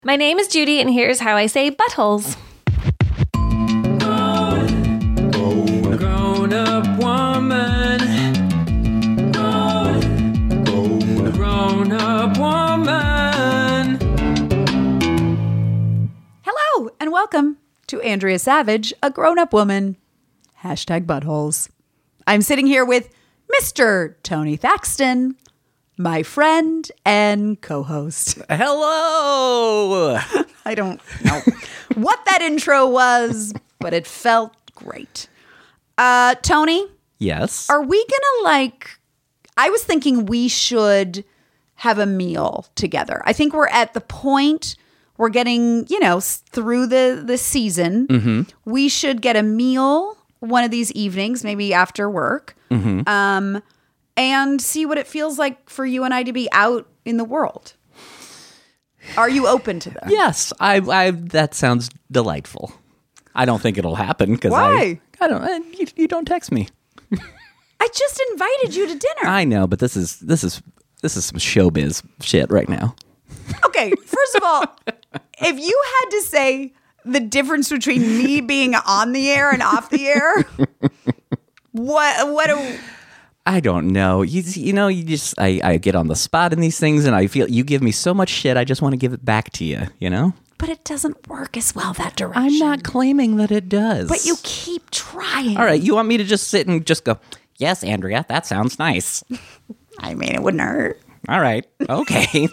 My name is Judy, and here's how I say buttholes. Grown-up woman. Grown-up woman. Hello, and welcome to Andrea Savage, a grown-up woman. Hashtag buttholes. I'm sitting here with Mr. Tony Thaxton, my friend and co-host. Hello! I don't know what that intro was, but it felt great. Tony, Yes? are we gonna I was thinking we should have a meal together. I think we're at the point we're getting, through the season. Mm-hmm. We should get a meal one of these evenings, maybe after work, and see what it feels like for you and I to be out in the world. Are you open to that? Yes, I that sounds delightful. I don't think it'll happen because Why? I don't. You don't text me. I just invited you to dinner. I know, but this is some showbiz shit right now. Okay, first of all, if you had to say the difference between me being on the air and off the air, I don't know. You just I get on the spot in these things, and I feel you give me so much shit. I just want to give it back to you. You know. But it doesn't work as well that direction. I'm not claiming that it does. But you keep trying. All right, you want me to just sit and just go? Yes, Andrea, that sounds nice. I mean, it wouldn't hurt. All right. Okay.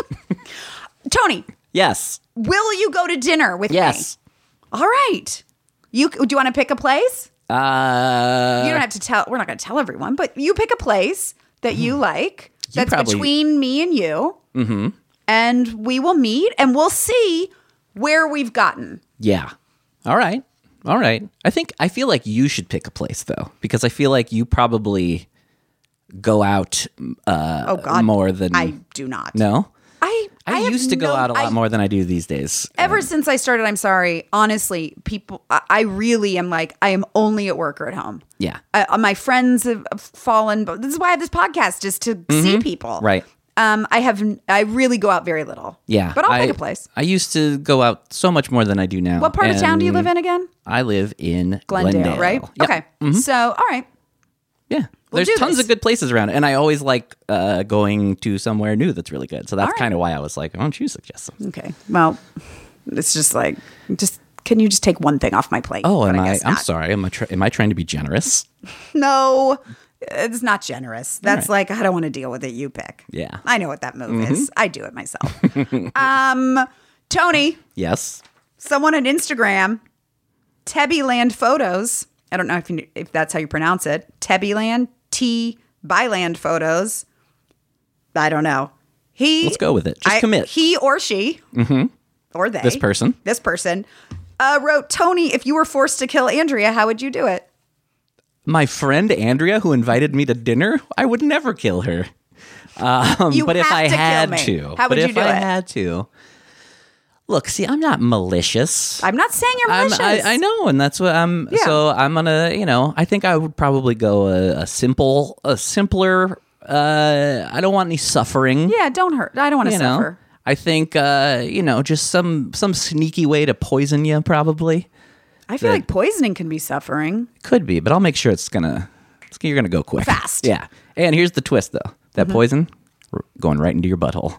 Tony, Yes. will you go to dinner with Yes. me? All right. Do you want to pick a place? You don't have to tell. We're not going to tell everyone, but you pick a place that you like. That's probably- between me and you. Mm-hmm. And we will meet and we'll see where we've gotten. Yeah. All right. I feel like you should pick a place though, because I feel like you probably go out Oh God, more than I do not. No. I used to go out a lot more than I do these days. Ever since I started, I'm sorry. Honestly, people, I really am I am only at work or at home. Yeah. My friends have fallen. But this is why I have this podcast, just to see people. Right. I really go out very little. Yeah. But I'll pick a place. I used to go out so much more than I do now. What part of town do you live in again? I live in Glendale, right? Yep. Okay. So, all right. Yeah. We'll There's do tons this. of good places around, and I always like going to somewhere new that's really good. So that's All right. kind of why I was like, why don't you suggest some? Okay. Well, it's just can you just take one thing off my plate? Oh, But am I? guess I'm not. sorry. Am I trying to be generous? No, it's not generous. That's I don't want to deal with it. You pick. Yeah. I know what that move is. I do it myself. Tony, Yes. someone on Instagram, Tebbyland Photos. I don't know if that's how you pronounce it. Tebbyland, Byland Photos. I don't know. Let's go with it. Just commit. He or she, or they. This person. Wrote, Tony, if you were forced to kill Andrea, how would you do it? My friend Andrea, who invited me to dinner, I would never kill her. You but if have I to had kill me. to, How would you do I it? had to, look, see, I'm not malicious. I'm not saying you're malicious. I know, and that's what I'm. Yeah. So I'm gonna, I think I would probably go a simpler. I don't want any suffering. Yeah, don't hurt. I don't want to suffer. I think just some sneaky way to poison you, probably. I feel like poisoning can be suffering. Could be, but I'll make sure you're gonna go quick, Fast. Yeah, and here's the twist, though: that poison going right into your butthole.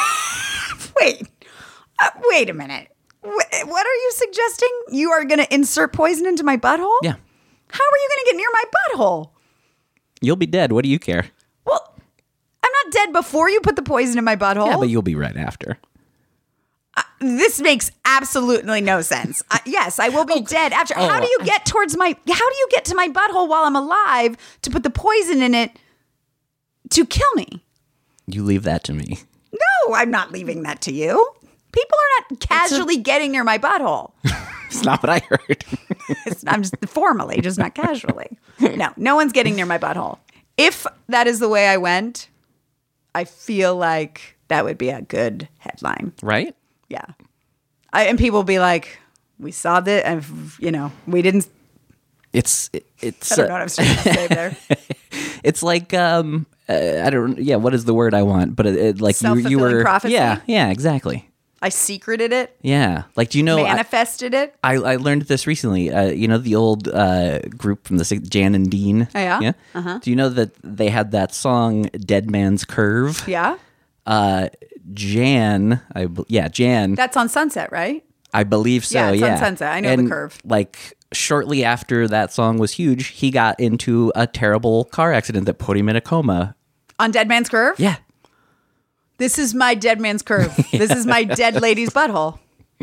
Wait a minute. What are you suggesting? You are going to insert poison into my butthole? Yeah, How are you going to get near my butthole? you'll be dead. What do you care? Well, I'm not dead before you put the poison in my butthole. Yeah, but you'll be right after. This makes absolutely no sense. Yes, I will be dead after. How do you get to my butthole while I'm alive to put the poison in it to kill me? You leave that to me. No, I'm not leaving that to you. People are not casually getting near my butthole. It's not what I heard. I'm just formally, just not casually. No one's getting near my butthole. If that is the way I went, I feel like that would be a good headline. Right? Yeah. And people will be like, we saw that, and, we didn't. It's. I don't know what I'm trying to say there. It's like I don't. Yeah, what is the word I want? But like you were. Self-fulfilling prophecy? Yeah, exactly. I secreted it, Yeah. Like, do you know? manifested it. I learned this recently. You know the old group from Jan and Dean? Oh, yeah? Yeah? Do you know that they had that song Dead Man's Curve? Yeah. Jan. Jan. That's on Sunset, right? I believe so, Yeah, yeah. it's on Sunset. I know the Curve. Like, shortly after that song was huge, he got into a terrible car accident that put him in a coma. On Dead Man's Curve? Yeah. This is my dead man's curve. This is my dead lady's butthole.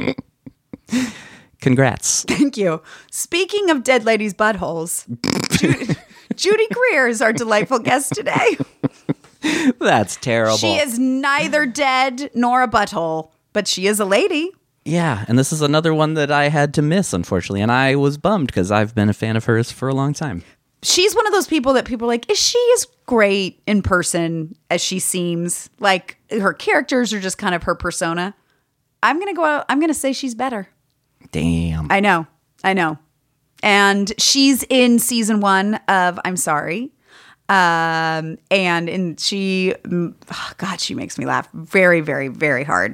Congrats. Thank you. Speaking of dead ladies' buttholes, Judy Greer is our delightful guest today. That's terrible. She is neither dead nor a butthole, but she is a lady. Yeah, and this is another one that I had to miss, unfortunately, and I was bummed because I've been a fan of hers for a long time. She's one of those people that people are like, is she as great in person as she seems? Like, her characters are just kind of her persona. I'm going to go out. I'm going to say she's better. Damn. I know. And she's in season 1 of I'm Sorry. She makes me laugh very, very, very hard.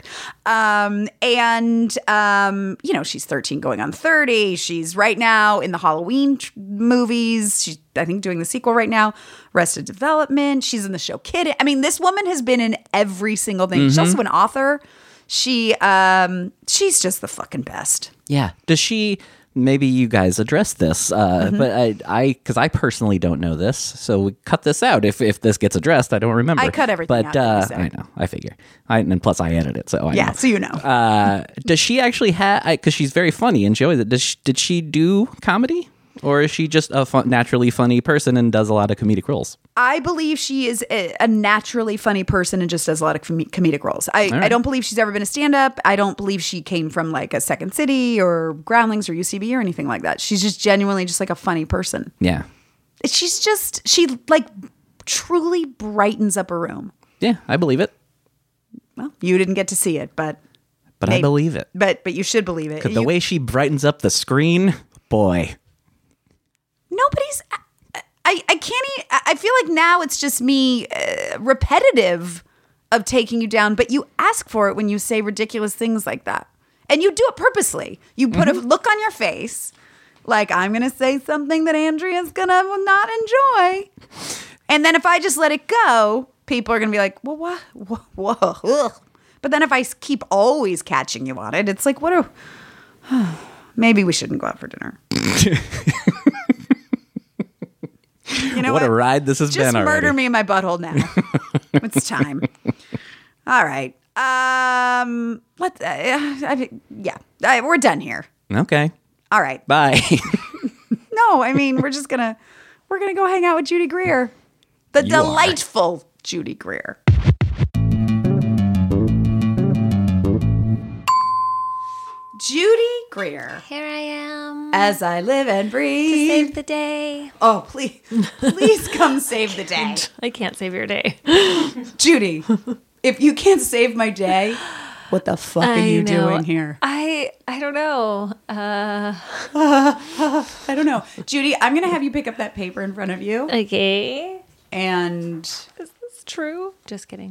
She's 13 going on 30. She's right now in the Halloween movies. She's, I think, doing the sequel right now, Arrested Development. She's in the show Kid. I mean, this woman has been in every single thing. She's also an author. She's just the fucking best. Yeah. Does she... Maybe you guys address this, but because I personally don't know this, so we cut this out. If this gets addressed, I don't remember. I cut everything out. But I know, I figure. And plus I edit it, so I know. So you know. Does she actually have? Because she's very funny. Enjoy it. Did she do comedy, or is she just a naturally funny person and does a lot of comedic roles? I believe she is a naturally funny person and just does a lot of comedic roles. I don't believe she's ever been a stand-up. I don't believe she came from like a Second City or Groundlings or UCB or anything like that. She's just genuinely just like a funny person. Yeah. She like truly brightens up a room. Yeah, I believe it. Well, you didn't get to see it, but I believe it. But you should believe it. The way she brightens up the screen, boy. Nobody's... I can't... I feel like now it's just me repetitive of taking you down, but you ask for it when you say ridiculous things like that. And you do it purposely. You put a look on your face like, I'm going to say something that Andrea's going to not enjoy. And then if I just let it go, people are going to be like, well, what? Whoa. Ugh. But then if I keep always catching you on it, it's like, maybe we shouldn't go out for dinner. You know what a ride this has been already. Just murder me in my butthole now. It's time. All right. We're done here. Okay. All right. Bye. No, I mean, we're gonna go hang out with Judy Greer. The delightful Judy Greer. Judy Greer. Here I am. As I live and breathe. To save the day. Oh, please come save the day. I can't save your day. Judy, if you can't save my day, what the fuck are you doing here? I don't know. I don't know. Judy, I'm going to have you pick up that paper in front of you. Okay. And... Is this true? Just kidding.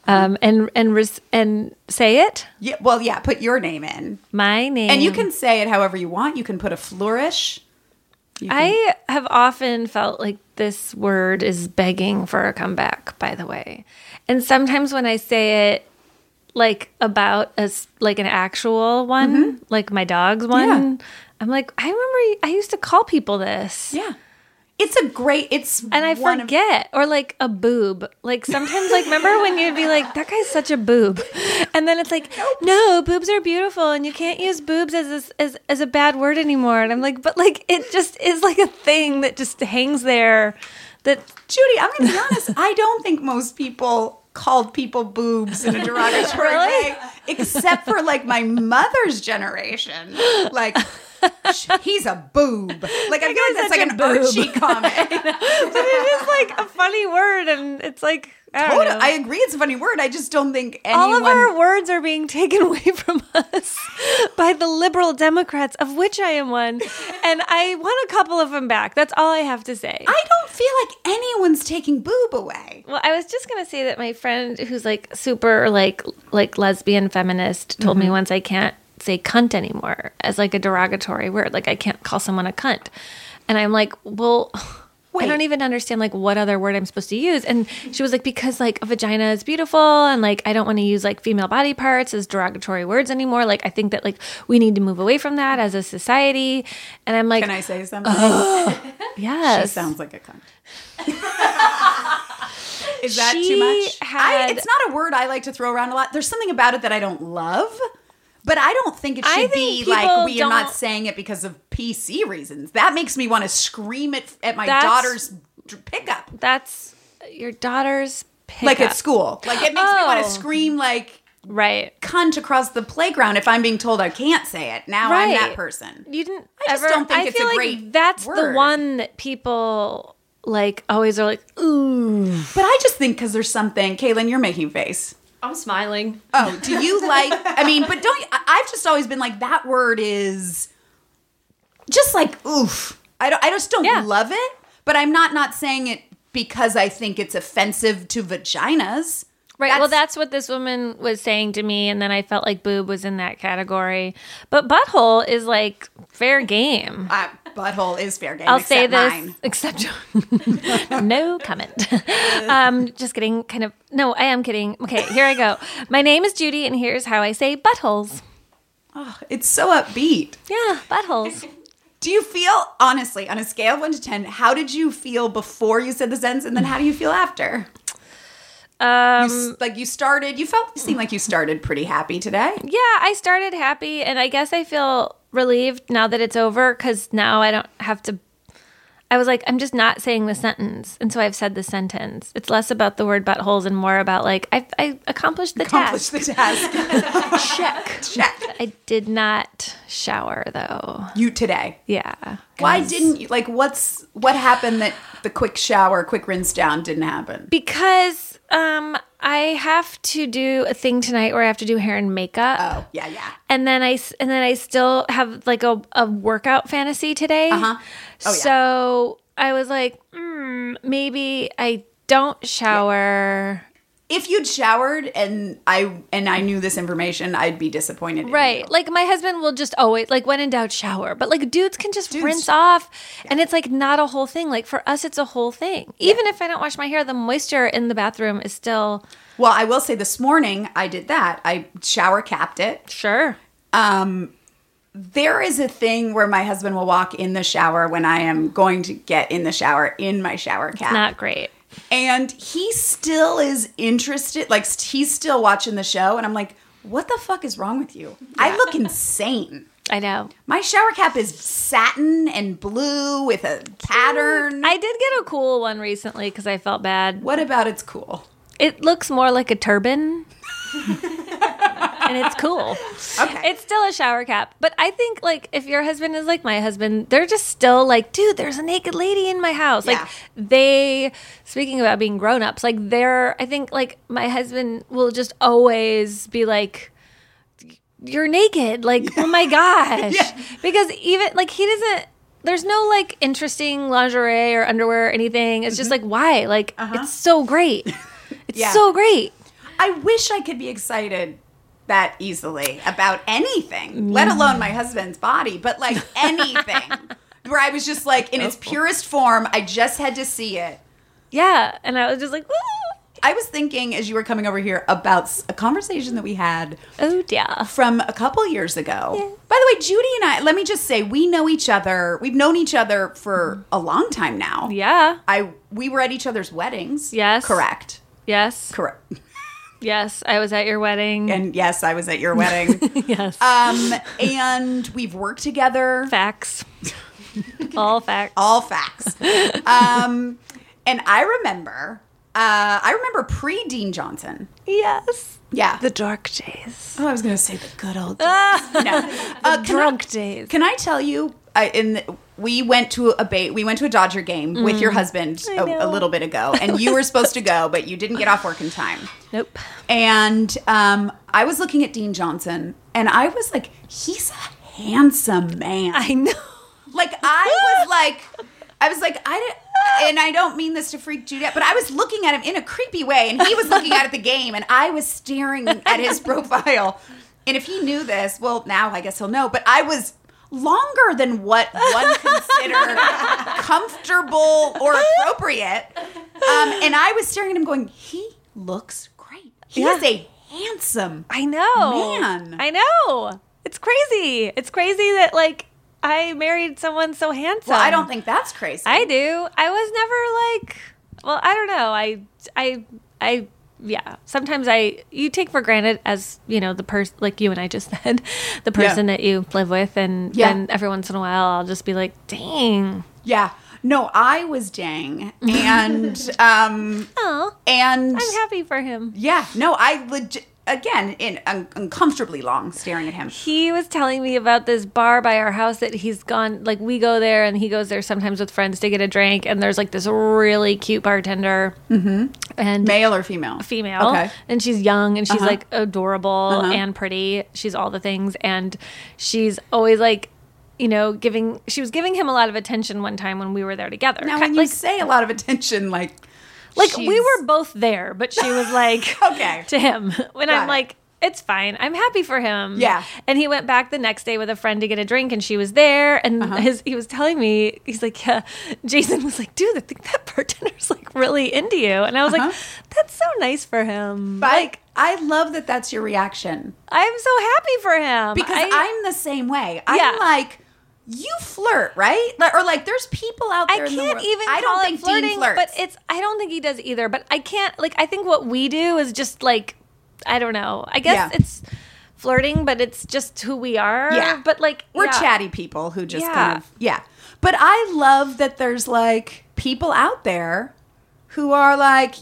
And say it. Yeah, well, yeah, put your name in. My name. And you can say it however you want. You can put a flourish. I have often felt like this word is begging for a comeback, by the way. And sometimes when I say it, like about like an actual one, like my dog's one, I'm like, I remember I used to call people this. Yeah. And I forget. Or like a boob. Like sometimes, like, remember when you'd be like, that guy's such a boob. And then it's like, no, boobs are beautiful and you can't use boobs as a bad word anymore. And I'm like, but like, it just is like a thing that just hangs there. That Judy, I'm going to be honest. I don't think most people called people boobs in a derogatory way, except for like my mother's generation. Like, he's a boob. Like, I feel like that's like an Archie comic. But it is like a funny word, and it's like, I don't know. I agree it's a funny word. I just don't think anyone... All of our words are being taken away from us by the liberal Democrats, of which I am one, and I want a couple of them back. That's all I have to say. I don't feel like anyone's taking boob away. Well, I was just gonna say that my friend who's like super like lesbian feminist told me once I can't say cunt anymore as like a derogatory word. Like I can't call someone a cunt. And I'm like, well, Wait. I don't even understand like what other word I'm supposed to use. And she was like, because like a vagina is beautiful and like I don't want to use like female body parts as derogatory words anymore. Like I think that like we need to move away from that as a society. And I'm like, Can I say something? yes. She sounds like a cunt. Is that She too much? had- It's not a word I like to throw around a lot. There's something about it that I don't love. But I don't think it I should think be like people we are not don't- saying it because of PC reasons. That makes me want to scream it at my That's- daughter's pickup. That's your daughter's pickup. Like at school. Like it makes me want Oh. to scream like Right. cunt across the playground if I'm being told I can't say it. Now I'm Right. that person. You didn't I just ever. don't think I it's feel a like great that's the word. one that people like always are like, ooh. But I just think because there's something. Kaylin, you're making a face. I'm smiling. Oh, do you like? I mean, but don't you? I've just always been like that word is just like oof. I just don't Yeah. love it. But I'm not saying it because I think it's offensive to vaginas. Right. Well, that's what this woman was saying to me, and then I felt like boob was in that category. But butthole is like fair game. Butthole is fair game. I'll say except this, mine. except no comment. Just kidding. Kind of. No, I am kidding. Okay, here I go. My name is Judy, and here's how I say buttholes. Oh, it's so upbeat. Yeah, buttholes. Do you feel honestly on a scale of 1 to 10? How did you feel before you said the sentence, and then how do you feel after? You started. You seemed like you started pretty happy today. Yeah, I started happy, and I guess I feel relieved now that it's over because now I don't have to. I was like, I'm just not saying the sentence, and so I've said the sentence. It's less about the word buttholes and more about like I accomplished the Accomplish task. the task. Check. I did not shower though. You today. Yeah. Why didn't you? Like, what happened that the quick shower, quick rinse down didn't happen? Because I have to do a thing tonight where I have to do hair and makeup. Oh, yeah. And then I still have like a workout fantasy today. Uh-huh. Oh, yeah. So I was like, maybe I don't shower. If you'd showered and I knew this information, I'd be disappointed. in Right. you. Like my husband will just always like when in doubt shower. But like dudes can just rinse off and it's like not a whole thing. Like for us it's a whole thing. Even if I don't wash my hair, the moisture in the bathroom is still Well, I will say this morning I did that. I shower capped it. sure. There is a thing where my husband will walk in the shower when I am going to get in the shower in my shower cap. Not great. And he still is interested. Like, he's still watching the show. And I'm like, what the fuck is wrong with you? I look insane. I know. My shower cap is satin and blue with a pattern. I did get a cool one recently because I felt bad. What about it's cool? It looks more like a turban. And it's cool. Okay. It's still a shower cap. But I think, like, if your husband is like my husband, they're just still like, dude, there's a naked lady in my house. Yeah. Like, speaking about being grown-ups, like, I think, like, my husband will just always be like, you're naked. Like, oh my gosh. Yeah. Because even, like, he doesn't, there's no, like, interesting lingerie or underwear or anything. It's just like, why? Like, it's so great. It's Yeah. so great. I wish I could be excited that easily about anything, let alone my husband's body, but like anything. Where I was just like, in its purest form, I just had to see it. Yeah. And I was just like, woo. I was thinking as you were coming over here about a conversation that we had Oh, dear. from a couple years ago. Yeah. By the way, Judy and I, let me just say, we know each other. We've known each other for a long time now. Yeah. We were at each other's weddings. Yes. Correct. Yes. Correct. Yes. I was at your wedding. And yes, I was at your wedding. Yes. And we've worked together. Facts. All facts. All facts. And I remember pre Dean Johnson. Yes. Yeah. The dark days. I was going to say the good old days. No. Drunk days. Can I tell you, we went to a Dodger game with your husband a little bit ago, and you were supposed to go, but you didn't get off work in time. Nope. And I was looking at Dean Johnson, and I was like, he's a handsome man. I know. Like, and I don't mean this to freak Jude out, but I was looking at him in a creepy way, and he was looking at the game, and I was staring at his profile. And if he knew this, well, now I guess he'll know, but I was longer than what one considered comfortable or appropriate. And I was staring at him going, he looks great. He is a handsome man. I know. It's crazy. It's crazy that, like, I married someone so handsome. Well, I don't think that's crazy. I do. I was never like, well, I don't know. Yeah. Sometimes you take for granted, as you know, the person, like you and I just said, the person that you live with, and then every once in a while I'll just be like, dang. Yeah. No, I was dang, and and I'm happy for him. Yeah. No, I legit. Again, uncomfortably long staring at him. He was telling me about this bar by our house that he's gone, like, we go there and he goes there sometimes with friends to get a drink, and there's like this really cute bartender. And male or female? Female. Okay. And she's young, and she's like adorable and pretty. She's all the things, and she's always like, you know, she was giving him a lot of attention one time when we were there together. Now, when you say a lot of attention, like we were both there, but she was like, okay, to him. When I'm like, it's fine. I'm happy for him. Yeah. And he went back the next day with a friend to get a drink, and she was there. And he was telling me, he's like, yeah. Jason was like, dude, I think that bartender's like really into you. And I was like, that's so nice for him. But like, I love that that's your reaction. I'm so happy for him. Because I'm the same way. I'm like, you flirt, right? Or like, there's people out there. I in the world. can't even. I don't call think it flirting, Dean flirts. but I don't think he does either. But I can't. Like, I think what we do is just like, I don't know. I guess it's flirting, but it's just who we are. Yeah. But like, we're chatty people who just kind of But I love that there's like people out there who are like,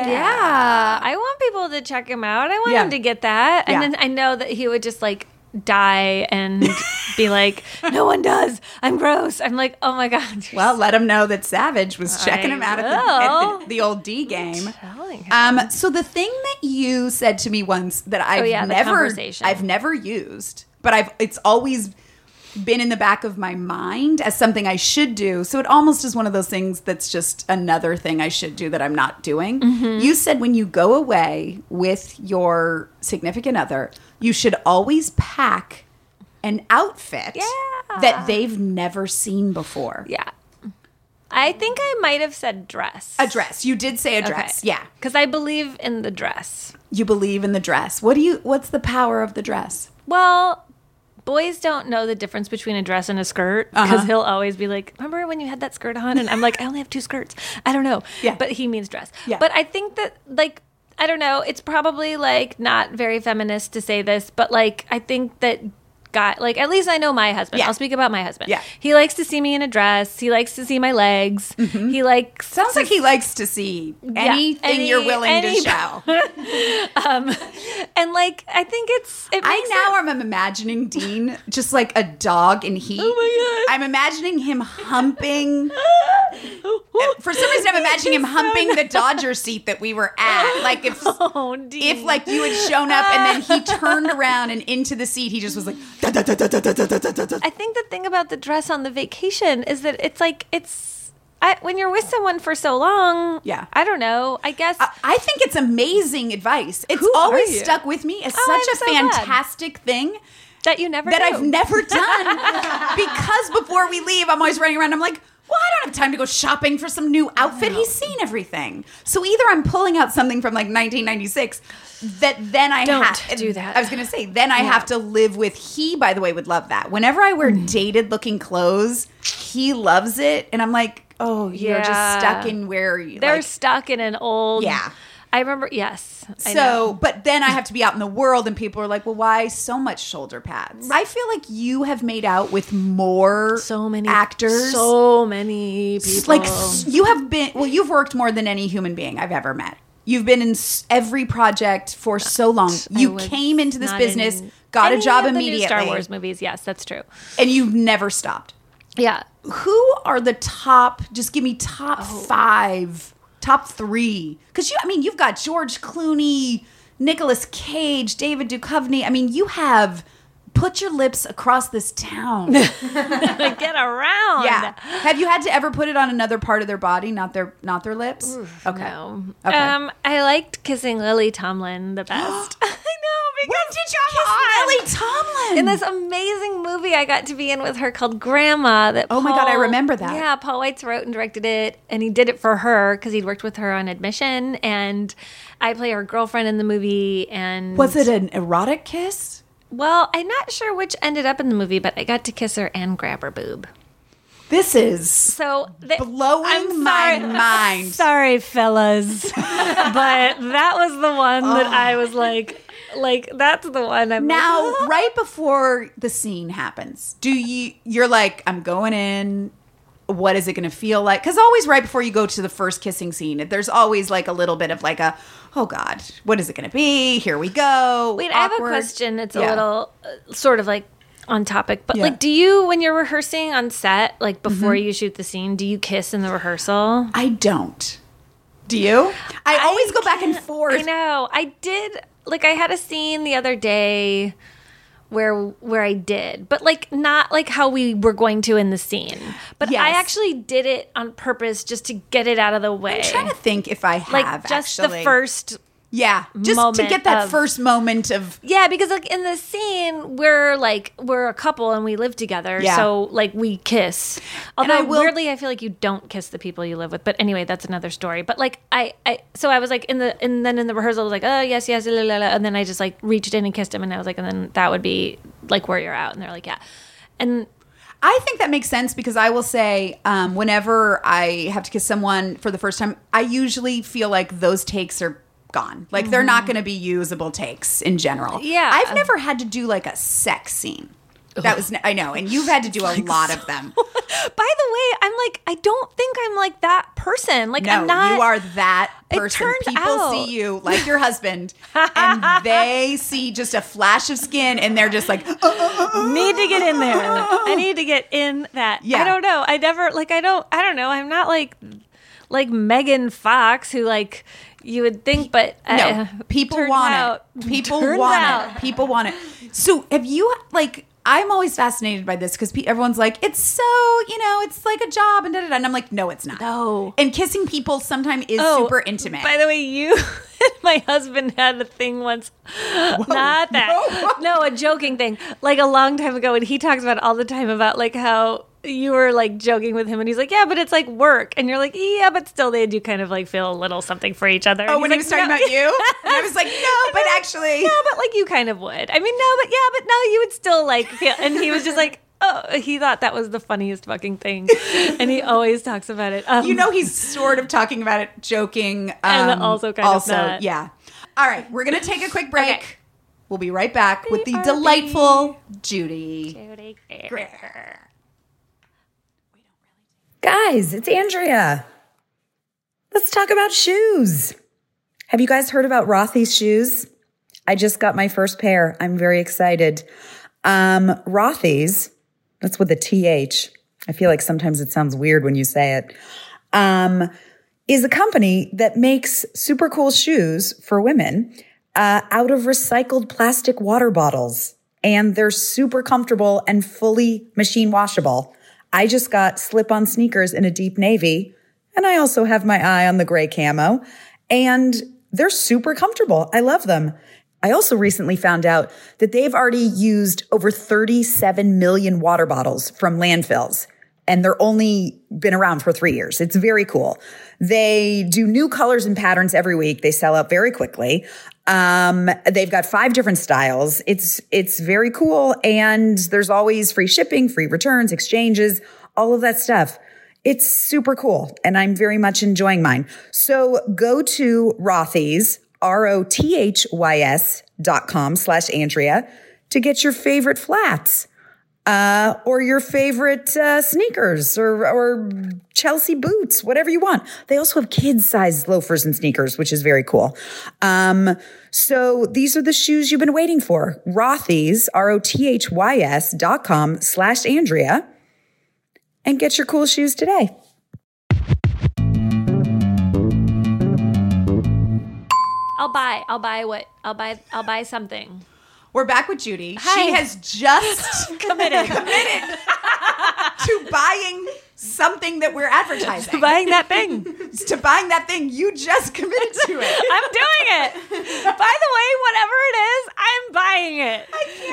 I want people to check him out. I want him to get that, and then I know that he would just like die and be like, no one does. I'm gross. I'm like, oh my God. Well, let him know that Savage was checking him out at the old D game. So the thing that you said to me once that I've never used, but it's always been in the back of my mind as something I should do. So it almost is one of those things that's just another thing I should do that I'm not doing. You said when you go away with your significant other, you should always pack an outfit that they've never seen before. Yeah. I think I might have said dress. A dress. You did say a dress. Okay. Yeah. Because I believe in the dress. You believe in the dress. What's the power of the dress? Well, boys don't know the difference between a dress and a skirt, because he'll always be like, remember when you had that skirt on? And I'm like, I only have 2 skirts. I don't know. Yeah. But he means dress. Yeah. But I think that, like, I don't know. It's probably like not very feminist to say this, but like, I think that like, at least I know my husband. I'll speak about my husband. Yeah. He likes to see me in a dress. He likes to see my legs. He likes sounds like he likes to see anything you're willing to show. And like, I think I'm imagining Dean just like a dog in heat. Oh my God. I'm imagining him humping. For some reason, I'm imagining him humping the Dodger seat that we were at. Like if like you had shown up and then he turned around and into the seat, he just was like. I think the thing about the dress on the vacation is that it's like when you're with someone for so long. Yeah, I don't know. I guess I think it's amazing advice. It's always stuck with me as such a fantastic thing that you never I've never done. Because before we leave, I'm always running around. I'm like, well, I don't have time to go shopping for some new outfit. He's seen everything. So either I'm pulling out something from like 1996 that then I don't have do that. I was going to say, then I have to live with. He, by the way, would love that. Whenever I wear dated looking clothes, he loves it. And I'm like, oh, you're just stuck in where they're stuck in an old. Yeah. I remember, yes. But then I have to be out in the world and people are like, well, why so much shoulder pads? I feel like you have made out with so many actors. So many people. Like you've worked more than any human being I've ever met. You've been in every project for so long. You came into this business, got a job immediately. Star Wars movies, yes, that's true. And you've never stopped. Yeah. Who are the top, just give me top 5, top 3. Because you've got George Clooney, Nicolas Cage, David Duchovny. I mean, you have put your lips across this town. Get around. Yeah. Have you had to ever put it on another part of their body, not their lips? Okay. No. Okay. I liked kissing Lily Tomlin the best. I know. When did you kiss Lily Tomlin? In this amazing movie I got to be in with her called Grandma. Oh my God, I remember that. Yeah, Paul Weitz wrote and directed it, and he did it for her because he'd worked with her on Admission, and I play her girlfriend in the movie. And was it an erotic kiss? Well, I'm not sure which ended up in the movie, but I got to kiss her and grab her boob. This is so blowing my mind. Sorry, fellas, but that was the one that I was like that's the one. I'm now like, right before the scene happens. You're like, I'm going in. What is it going to feel like? Because always right before you go to the first kissing scene, there's always like a little bit of like oh God, what is it going to be? Here we go. Wait, Awkward. I have a question. It's a little sort of like on topic, but Yeah. like, do you, when you're rehearsing on set, like before you shoot the scene, do you kiss in the rehearsal? I don't. Do you? I always go back and forth. I know. I did. Like, I had a scene the other day where I did, but like not like how we were going to in the scene. But Yes. I actually did it on purpose just to get it out of the way. I'm trying to think if I have like just actually. the first. Yeah, just to moment get that of- first moment of Yeah, because like in the scene, we're a couple and we live together, Yeah. so like we kiss. Although I will- weirdly, I feel like you don't kiss the people you live with. But anyway, that's another story. But like so I was like and then in the rehearsal, I was like, oh yes, la, la, la, and then I just like reached in and kissed him, and I was like, and then that would be like where you're out, and they're like, yeah, and I think that makes sense because I will say, whenever I have to kiss someone for the first time, I usually feel like those takes are gone. Like they're not going to be usable takes in general. Yeah. I've never had to do like a sex scene. That was, I know. And you've had to do a lot of them. By the way, I'm like, I don't think I'm like that person. Like, No, I'm not. you are that It person. turns People out- see you like your husband and they see just a flash of skin and they're just like, Need to get in there. I need to get in that. Yeah. I don't know. I never like. I don't know. I'm not like Megan Fox, who like you would think, but no, people turns want out- it. People turns want out- it. People want it. So have you like? I'm always fascinated by this because everyone's like, it's so, it's like a job and da-da-da. And I'm like, no, it's not. No. And kissing people sometimes is super intimate. By the way, you and my husband had a thing once. Not that. Whoa. No, a joking thing. Like a long time ago, and he talks about it all the time about like how you were like joking with him, and he's like, yeah, but it's like work. And you're like, yeah, but still they do kind of like feel a little something for each other. Oh, And when he's he was like, talking "No." about you? And I was like, no, but actually. No, but like you kind of would. I mean, no, you would still like feel. And he was just like, oh, he thought that was the funniest fucking thing, and he always talks about it. He's sort of talking about it, joking. And also kind of not. Yeah. All right, we're going to take a quick break. Okay. We'll be right back with the BRB. delightful Judy. Guys, it's Andrea. Let's talk about shoes. Have you guys heard about Rothy's shoes? I just got my first pair. I'm very excited. Rothy's, that's with a TH. I feel like sometimes it sounds weird when you say it. Is a company that makes super cool shoes for women out of recycled plastic water bottles. And they're super comfortable and fully machine washable. I just got slip-on sneakers in a deep navy, and I also have my eye on the gray camo, and they're super comfortable. I love them. I also recently found out that they've already used over 37 million water bottles from landfills, and they're only been around for 3 years. It's very cool. They do new colors and patterns every week. They sell out very quickly. They've got 5 different styles. It's very cool. And there's always free shipping, free returns, exchanges, all of that stuff. It's super cool. And I'm very much enjoying mine. So go to Rothy's, ROTHYS.com/Andrea to get your favorite flats. Or your favorite sneakers or Chelsea boots, whatever you want. They also have kids-sized loafers and sneakers, which is very cool. So these are the shoes you've been waiting for. Rothy's, ROTHYS.com/Andrea. and get your cool shoes today. I'll buy something. We're back with Judy. Hi. She has just Committed. to buying something that we're advertising. Buying that thing. To buying that thing. You just committed to it. I'm doing it. By the way, whatever it is, I'm buying it.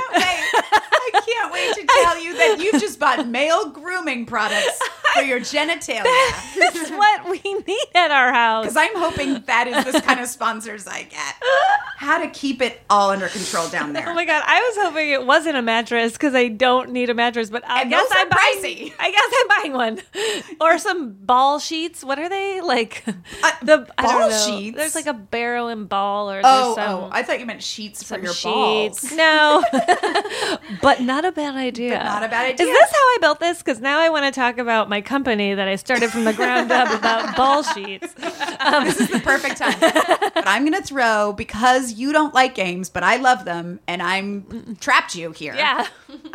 I can't wait to tell you that you just bought male grooming products for your genitalia. That's what we need at our house. Because I'm hoping that is this kind of sponsors I get. How to keep it all under control down there. Oh my god, I was hoping it wasn't a mattress because I don't need a mattress, but I And guess those are I'm buying. pricey. I guess I'm buying one, or some ball sheets. What are they like? I don't ball know. sheets? There's like a barrow and ball, or Oh, there's some. I thought you meant sheets for some your sheets. balls. No, but not a bad idea. But not a bad idea. Is this how I built this? Because now I want to talk about my company that I started from the ground up about ball sheets. This is the perfect time. But I'm going to throw, because you don't like games, but I love them, and I'm trapped you here. Yeah.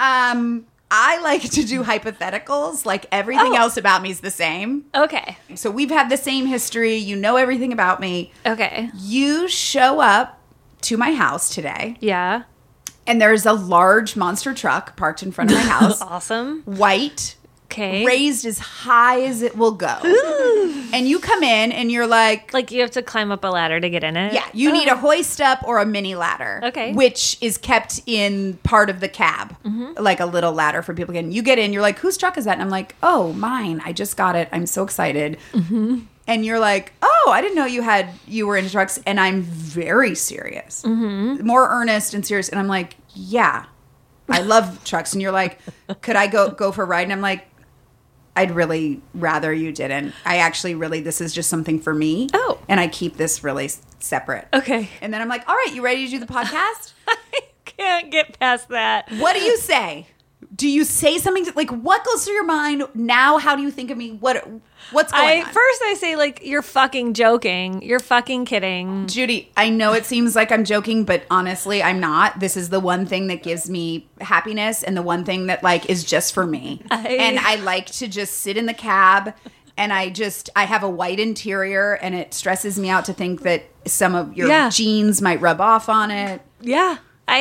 I like to do hypotheticals. Like everything else about me is the same. Okay. So we've had the same history. You know everything about me. Okay. You show up to my house today, Yeah. and there's a large monster truck parked in front of my house. Awesome. White, Okay. raised as high as it will go. And you come in and you're like, Like you have to climb up a ladder to get in it? yeah, you need a hoist up or a mini ladder. Okay. Which is kept in part of the cab, like a little ladder for people to get in. You get in, you're like, whose truck is that? And I'm like, oh, mine. I just got it. I'm so excited. And you're like, oh, I didn't know you were into trucks. And I'm very serious, more earnest and serious. And I'm like, yeah, I love trucks. And you're like, could I go for a ride? And I'm like, I'd really rather you didn't. I actually this is just something for me. Oh. And I keep this really separate. Okay. And then I'm like, all right, you ready to do the podcast? I can't get past that. What do you say? Do you say something like what goes through your mind now? How do you think of me? What's going on? First I say like you're fucking joking. You're fucking kidding. Judy, I know it seems like I'm joking, but honestly, I'm not. This is the one thing that gives me happiness and the one thing that like is just for me. And I like to just sit in the cab and I have a white interior and it stresses me out to think that some of your jeans might rub off on it. Yeah.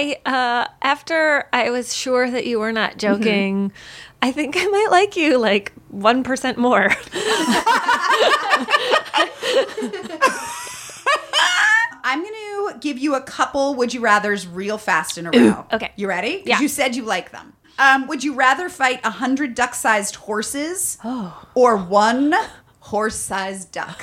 After I was sure that you were not joking, I think I might like you like 1% more. I'm going to give you a couple would you rathers real fast in a row. Okay. You ready? 'Cause Yeah. you said you like them. Would you rather fight 100 duck-sized horses or one horse-sized duck?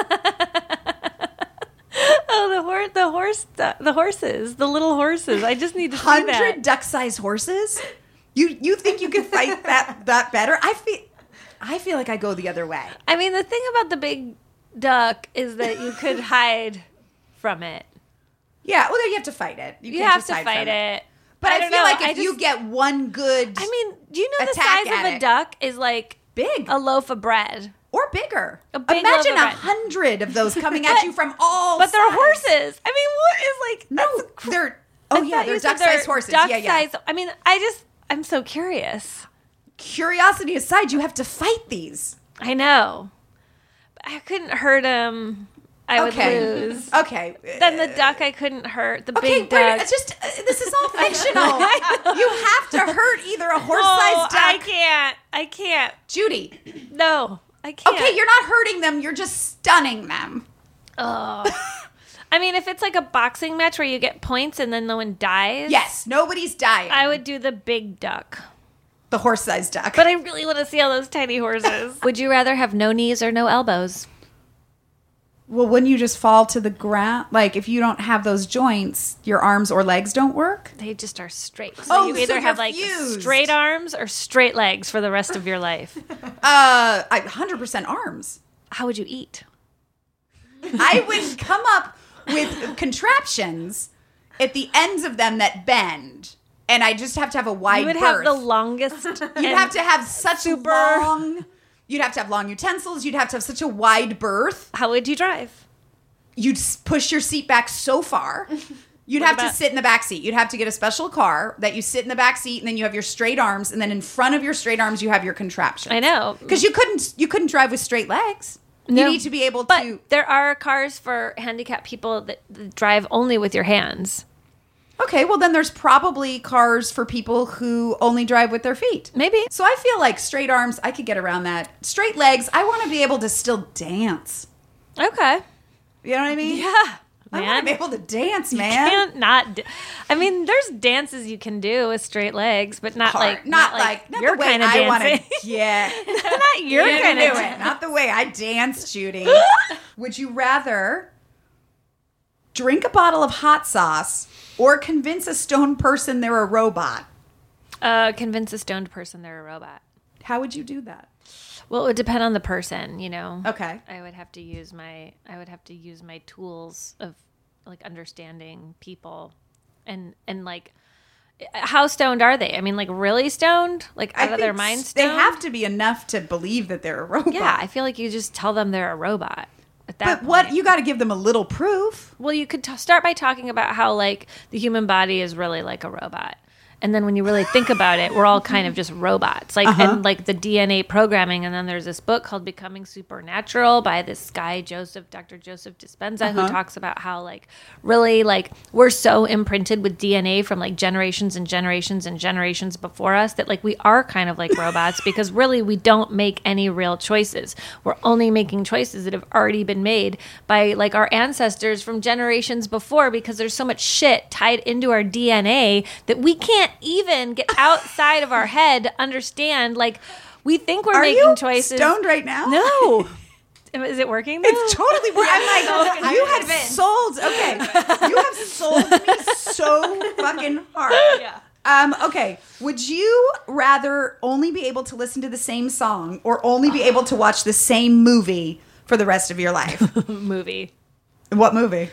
Oh, the horses, the little horses. I just need to see 100 that. duck-sized horses? You think you could fight that better? I feel like I go the other way. I mean, the thing about the big duck is that you could hide from it. Yeah, well, you have to fight it. You can't have just to hide fight from it. But I don't feel know, like if you get one good I mean, do you know the attack size of at a it. duck is like Big. a loaf of bread? or bigger. A big Imagine loaf of bread. 100 of those coming at you from all But they're sides. horses. I mean, what is like? No, they're I yeah, thought they're you said duck-sized horses. Duck Yeah. size. I mean, I'm so curious. Curiosity aside, you have to fight these. I know. But I couldn't hurt him. I would lose. Okay. Then the duck I couldn't hurt. The Okay, big duck. it's just this is all fictional. You have to hurt either a horse-sized duck. I can't. Judy. No, I can't. Okay, you're not hurting them. You're just stunning them. Oh. I mean, if it's like a boxing match where you get points and then no one dies. Yes, nobody's dying. I would do the big duck. The horse-sized duck. But I really want to see all those tiny horses. Would you rather have no knees or no elbows? Well, wouldn't you just fall to the ground? Like, if you don't have those joints, your arms or legs don't work? They just are straight. So Oh, you so either have you're like fused. straight arms or straight legs for the rest of your life. 100% arms. How would you eat? I would come up with contraptions at the ends of them that bend. And I just have to have a wide You would berth. have the longest. You'd have to have such long... You'd have to have long utensils. You'd have to have such a wide berth. How would you drive? You'd push your seat back so far You'd What have to about- sit in the back seat. You'd have to get a special car that you sit in the back seat, and then you have your straight arms, and then in front of your straight arms you have your contraption. I know. Because you couldn't drive with straight legs. No. You need to be able But to. there are cars for handicapped people that drive only with your hands. Okay, well then there's probably cars for people who only drive with their feet. Maybe. So I feel like straight arms, I could get around that. Straight legs, I want to be able to still dance. Okay. You know what I mean? Yeah. I want Man. to be able to dance, man. Can't not. I mean, there's dances you can do with straight legs, but not like not your the way kind of I want dancing. to. Yeah. Not your You kind do of. it. Not the way I dance, Judy. Would you rather drink a bottle of hot sauce or convince a stoned person they're a robot? Convince a stoned person they're a robot. How would you do that? Well, it would depend on the person, you know. Okay. I would have to use my tools of like understanding people and like how stoned are they? I mean, like really stoned? Like out of their minds They stoned? have to be enough to believe that they're a robot. Yeah, I feel like you just tell them they're a robot at that But point. what you got to give them a little proof. Well, you could start by talking about how like the human body is really like a robot. And then when you really think about it, we're all kind of just robots. Like and like the DNA programming. And then there's this book called Becoming Supernatural by this guy, Dr. Joseph Dispenza, who talks about how like really like we're so imprinted with DNA from like generations and generations and generations before us that like we are kind of like robots because really we don't make any real choices. We're only making choices that have already been made by like our ancestors from generations before because there's so much shit tied into our DNA that we can't even get outside of our head to understand. Like we think we're Are making you choices. stoned right now? No. Is it working? Though? It's totally weird. I'm like, you have sold. Okay, you have sold me so fucking hard. Yeah. Okay. Would you rather only be able to listen to the same song or only be able to watch the same movie for the rest of your life? movie. What movie?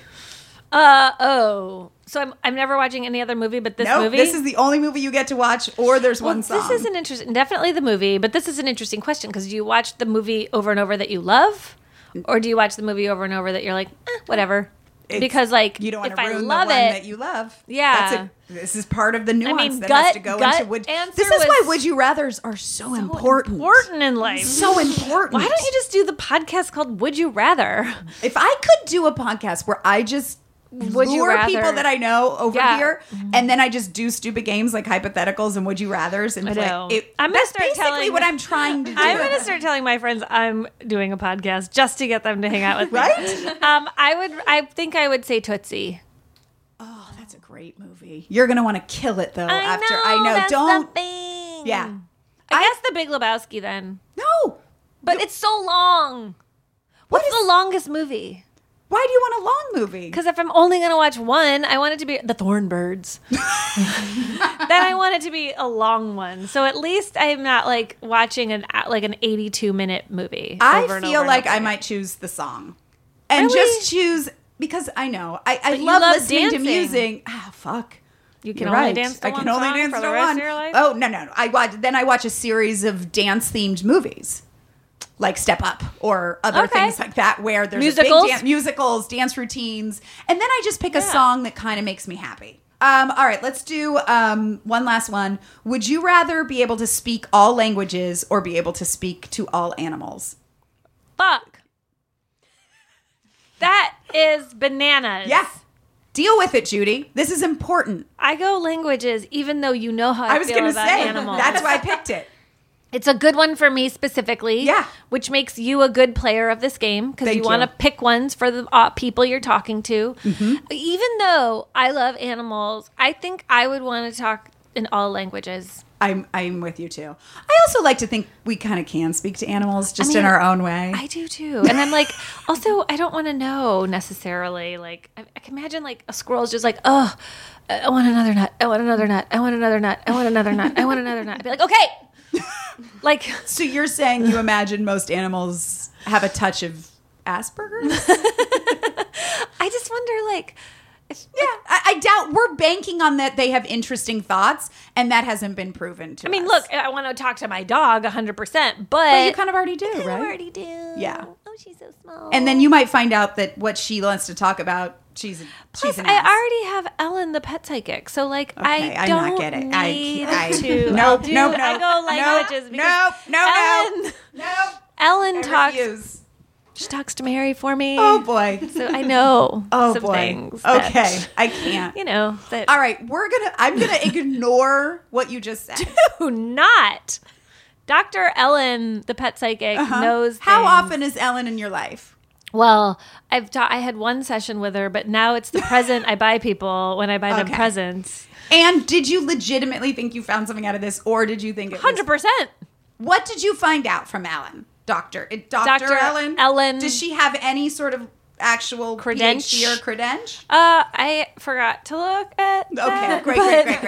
So I'm never watching any other movie but this No, movie. this is the only movie you get to watch, or there's one song. This is an interesting, definitely the movie, but this is an interesting question because do you watch the movie over and over that you love, or do you watch the movie over and over that you're like, whatever? Because like, you don't want if to I ruin love the one it, that you love. Yeah. This is part of the nuance mean, that has gut- to go gut into would. answer This is why was would you rather's are so important. important in life. So important. Why don't you just do the podcast called Would You Rather? If I could do a podcast where I just Would you lure rather- people that I know over Yeah. here, and then I just do stupid games like hypotheticals and would you rather's and I play. know. It, I'm gonna that's start basically telling- what I'm trying to do. I'm going to start telling my friends I'm doing a podcast just to get them to hang out with me. Right? I think I would say Tootsie. Oh, that's a great movie. You're gonna want to kill it though. After I know, that's don't. the thing. Yeah. I guess The Big Lebowski then. No. But it's so long. What's is- the longest movie? Why do you want a long movie? Because if I'm only going to watch one, I want it to be The Thornbirds. Then I want it to be a long one. So at least I'm not like watching an 82-minute movie. I over and feel over and like over I again. might choose the song, and Really? just choose because I know I But you love love listening to dancing. music. Ah, fuck. You can You're only right. dance to I one can only song dance for to the rest one. of your life? Oh no. Then I watch a series of dance themed movies, like Step Up or other Okay. things like that, where there's Musicals? a big musicals, dance routines, and then I just pick a song that kind of makes me happy. All right, let's do one last one. Would you rather be able to speak all languages or be able to speak to all animals? Fuck. That is bananas. Yeah. Deal with it, Judy. This is important. I go languages, even though you know how I, I was feel going to about say, animals. that's why I picked it. It's a good one for me specifically. Yeah. Which makes you a good player of this game because Thank you want to you. pick ones for the people you're talking to. Mm-hmm. Even though I love animals, I think I would want to talk in all languages. I'm with you too. I also like to think we kind of can speak to animals just in mean, our own way. I do too. And I'm like, also, I don't want to know necessarily. Like, I can imagine like a squirrel's just like, oh, I want another nut. I want another nut. I want another nut. I want another nut. I want another nut. I'd be like, okay. Like, So you're saying you imagine most animals have a touch of Asperger's? I just wonder, like, Yeah, I doubt we're banking on that they have interesting thoughts, and that hasn't been proven to us. I mean, look, I want to talk to my dog 100%, But you kind of already do, I right? already do. Yeah. Oh, she's so small. And then you might find out that what she wants to talk about, she's Plus, an I ass. already have Ellen, the pet psychic. So, like, Okay, I I'm don't not getting. need I to. nope, I'll do, nope, I nope, go languages because Ellen, Ellen I talks. refuse. She talks to Mary for me. Oh boy. So I know Oh some boy. things. that, Okay, I can't. You know that. All right, I'm gonna ignore what you just said. Do not. Dr. Ellen, the pet psychic, knows. How things. often is Ellen in your life? Well, I had one session with her, but now it's the present I buy people when I buy them Okay. presents. And did you legitimately think you found something out of this, or did you think it was 100%. What did you find out from Ellen? Dr. Ellen? Ellen. Does she have any sort of actual Credence? PhD or credence? I forgot to look at Okay, that, great.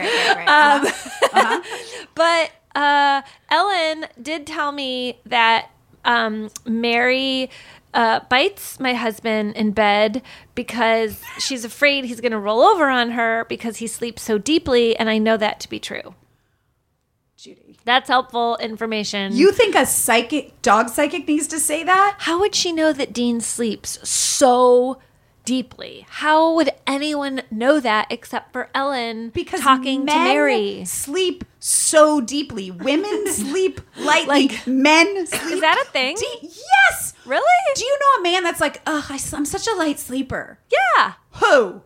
But Ellen did tell me that Mary bites my husband in bed because she's afraid he's going to roll over on her because he sleeps so deeply, and I know that to be true. Judy. That's helpful information. You think a dog psychic needs to say that? How would she know that Dean sleeps so deeply? How would anyone know that except for Ellen talking to Mary? Sleep so deeply. Women sleep lightly. Men sleep. Is that a thing? Yes. Really? Do you know a man that's like, ugh, I'm such a light sleeper? Yeah. Who?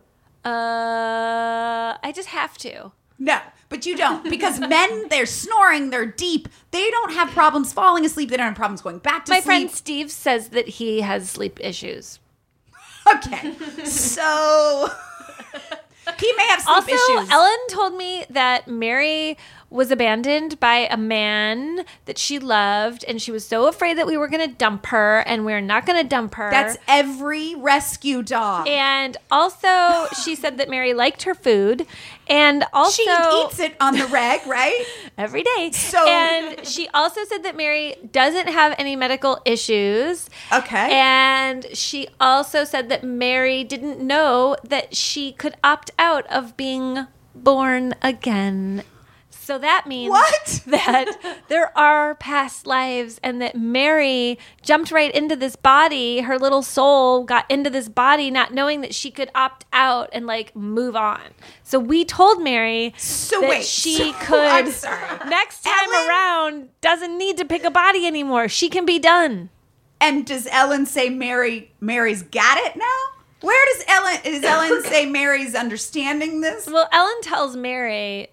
I just have to. No, but you don't. Because men, they're snoring, they're deep. They don't have problems falling asleep. They don't have problems going back to My sleep. friend Steve says that he has sleep issues. Okay. So he may have sleep Also, issues. Ellen told me that Mary was abandoned by a man that she loved, and she was so afraid that we were going to dump her, and we're not going to dump her. That's every rescue dog. And also, she said that Mary liked her food, and also She eats it on the reg, right? every day. So- and she also said that Mary doesn't have any medical issues. Okay. And she also said that Mary didn't know that she could opt out of being born again. So that means What? that there are past lives, and that Mary jumped right into this body. Her little soul got into this body, not knowing that she could opt out and like move on. So we told Mary So that wait, she so- could I'm sorry. next time Ellen- around doesn't need to pick a body anymore. She can be done. And does Ellen say Mary's got it now? Where does Ellen say Mary's understanding this? Well, Ellen tells Mary,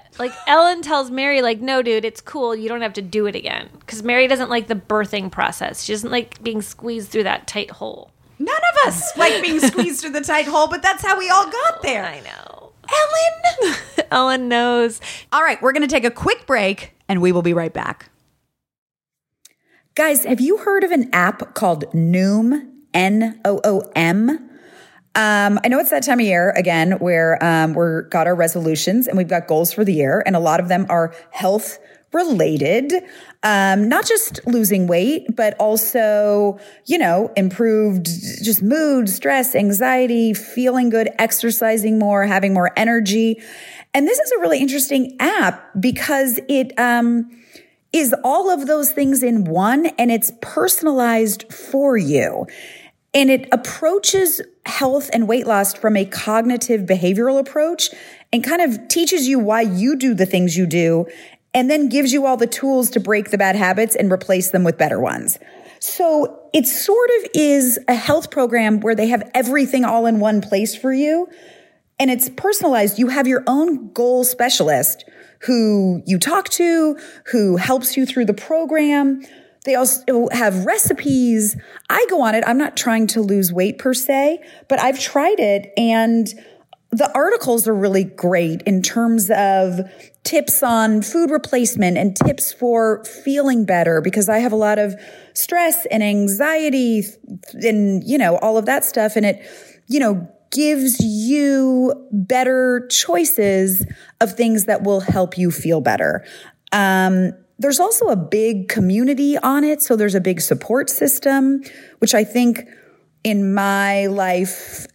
like, no, dude, it's cool. You don't have to do it again. Because Mary doesn't like the birthing process. She doesn't like being squeezed through that tight hole. None of us like being squeezed through the tight hole, but that's how we all got there. I know. Ellen! Ellen knows. All right, we're going to take a quick break, and we will be right back. Guys, have you heard of an app called Noom? Noom? I know it's that time of year again where we're got our resolutions and we've got goals for the year, and a lot of them are health related, not just losing weight, but also, improved just mood, stress, anxiety, feeling good, exercising more, having more energy. And this is a really interesting app because it is all of those things in one, and it's personalized for you. And it approaches health and weight loss from a cognitive behavioral approach and kind of teaches you why you do the things you do, and then gives you all the tools to break the bad habits and replace them with better ones. So it sort of is a health program where they have everything all in one place for you. And it's personalized. You have your own goal specialist who you talk to, who helps you through the program. They also have recipes. I go on it. I'm not trying to lose weight per se, but I've tried it, and the articles are really great in terms of tips on food replacement and tips for feeling better, because I have a lot of stress and anxiety and, all of that stuff. And it, gives you better choices of things that will help you feel better. There's also a big community on it. So there's a big support system, which I think in my life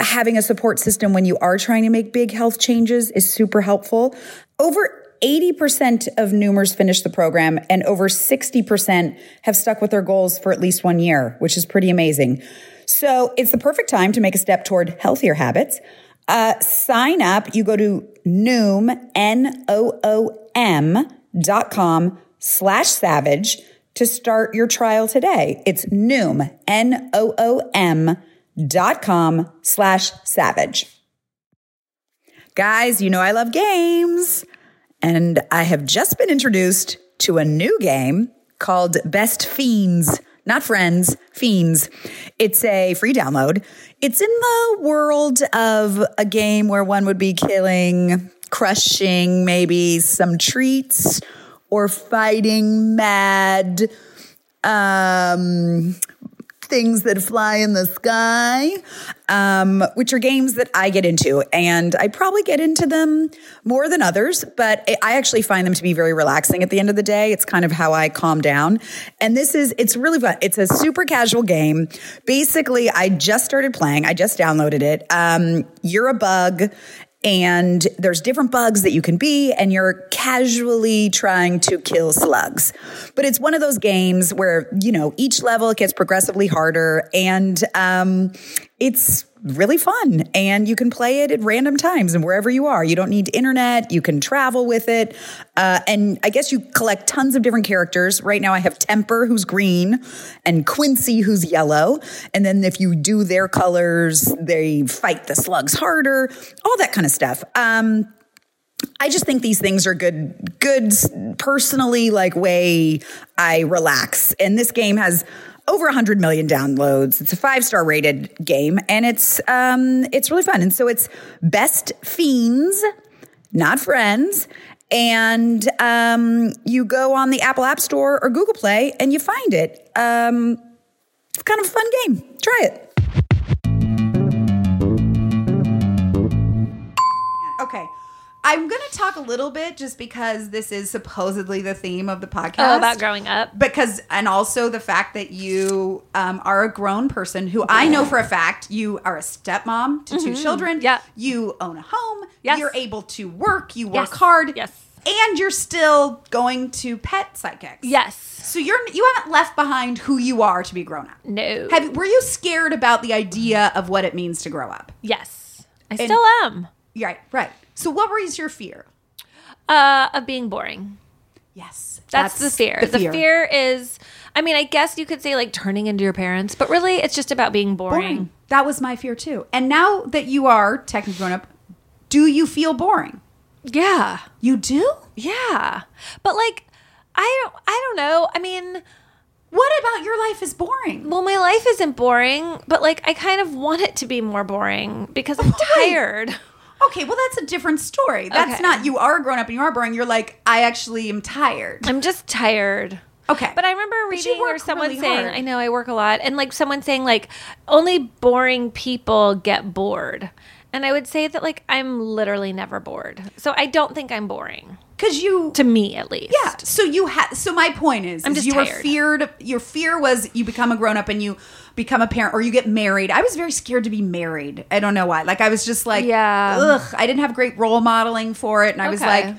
having a support system when you are trying to make big health changes is super helpful. Over 80% of Noomers finish the program, and over 60% have stuck with their goals for at least 1 year, which is pretty amazing. So it's the perfect time to make a step toward healthier habits. Sign up. You go to Noom, NOOM.com/savage to start your trial today. It's Noom, NOOM.com/savage. Guys, you know I love games. And I have just been introduced to a new game called Best Fiends. Not Friends, Fiends. It's a free download. It's in the world of a game where one would be killing, crushing maybe some treats, or fighting mad things that fly in the sky, which are games that I get into. And I probably get into them more than others, but I actually find them to be very relaxing at the end of the day. It's kind of how I calm down. And it's really fun. It's a super casual game. Basically, I just started playing. I just downloaded it. You're a bug. And there's different bugs that you can be, and you're casually trying to kill slugs. But it's one of those games where, each level it gets progressively harder, and it's really fun. And you can play it at random times and wherever you are. You don't need internet. You can travel with it. And I guess you collect tons of different characters. Right now I have Temper, who's green, and Quincy, who's yellow. And then if you do their colors, they fight the slugs harder, all that kind of stuff. I just think these things are good personally, way I relax. And this game has over 100 million downloads. It's a 5-star rated game, and it's really fun. And so it's Best Fiends, not Friends. And you go on the Apple App Store or Google Play and you find it. It's kind of a fun game. Try it. Okay. I'm going to talk a little bit just because this is supposedly the theme of the podcast. Oh, about growing up. And also the fact that you are a grown person who I know for a fact you are a stepmom to 2 children. Yeah. You own a home. Yes. You're able to work. You work Yes. hard. Yes. And you're still going to pet psychics. Yes. So you haven't left behind who you are to be grown up. No. Were you scared about the idea of what it means to grow up? Yes. I still am. Right. So what was your fear? Of being boring. Yes. That's the fear. The fear is, I guess you could say turning into your parents, but really it's just about being boring. That was my fear too. And now that you are technically grown up, do you feel boring? Yeah. You do? Yeah. But I don't know. What about your life is boring? Well, my life isn't boring, but I kind of want it to be more boring because I'm tired. Okay, well, that's a different story. That's Okay. not, you are grown up and you are boring. You're like, I actually am tired. I'm just tired. Okay. But I remember you reading work or someone really saying, hard. I know I work a lot, and someone saying only boring people get bored. And I would say that I'm literally never bored. So I don't think I'm boring. Because To me, at least. Yeah. So my point is, I'm just you were tired. feared. Your fear was you become a grown up and you become a parent or you get married. I was very scared to be married. I don't know why. I was just Yeah. ugh. I didn't have great role modeling for it. And I was Okay.